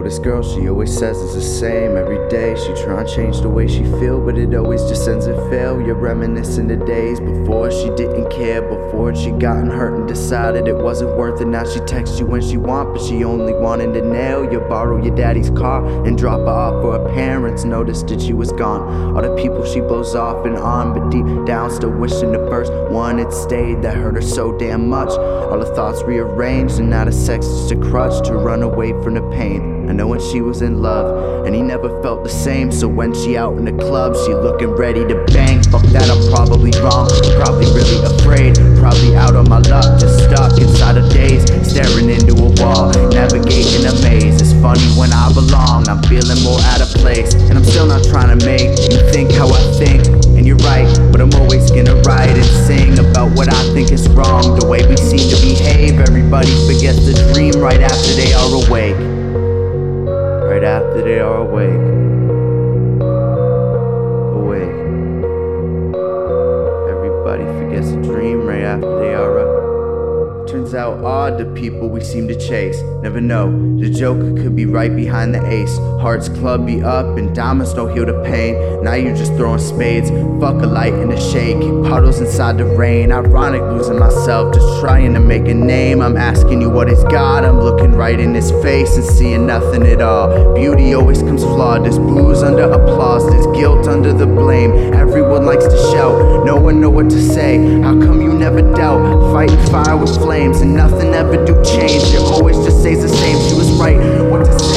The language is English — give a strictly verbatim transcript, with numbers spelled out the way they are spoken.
this girl, she always says it's the same every day. She try and change the way she feel, but it always just ends in failure. Reminiscing the days before she didn't care, before she gotten hurt and decided it wasn't worth it. Now she texts you when she want, but she only wanted to nail you. Borrow your daddy's car and drop her off for her parents. Noticed that she was gone. All the people she blows off and on, but deep down still wishing the first one had stayed. That hurt her so damn much. All the thoughts rearranged, and now the sex is just a crutch to run away from the pain. I know when she was in love, and he never felt the same. So when she out in the club, she looking ready to bang. Fuck that, I'm probably wrong, probably really afraid, probably out on my luck, just stuck inside a daze, staring into a wall, navigating a maze. It's funny when I belong, I'm feeling more out of place, and I'm still not trying to make you think how I think. And you're right, but I'm always gonna write and sing about what I think is wrong, the way we seem to behave. Everybody forgets the dream right after they are awake. Right after they are awake. Awake. Everybody forgets the dream right after they are awake. Turns out odd the people we seem to chase. Never know, the joker could be right behind the ace. Hearts club be up and diamonds don't heal the pain. Now you're just throwing spades, fuck a light in the shade. Kick puddles inside the rain, ironic losing myself, just trying to make a name. I'm asking you what is God, I'm looking right in his face and seeing nothing at all. Beauty always comes flawed, there's booze under applause, there's guilt under the blame. Everyone likes to shout, no one know what to say. How come you never doubt, fighting fire with flames, and nothing ever do change. It always just stays the same, she was right, what to say.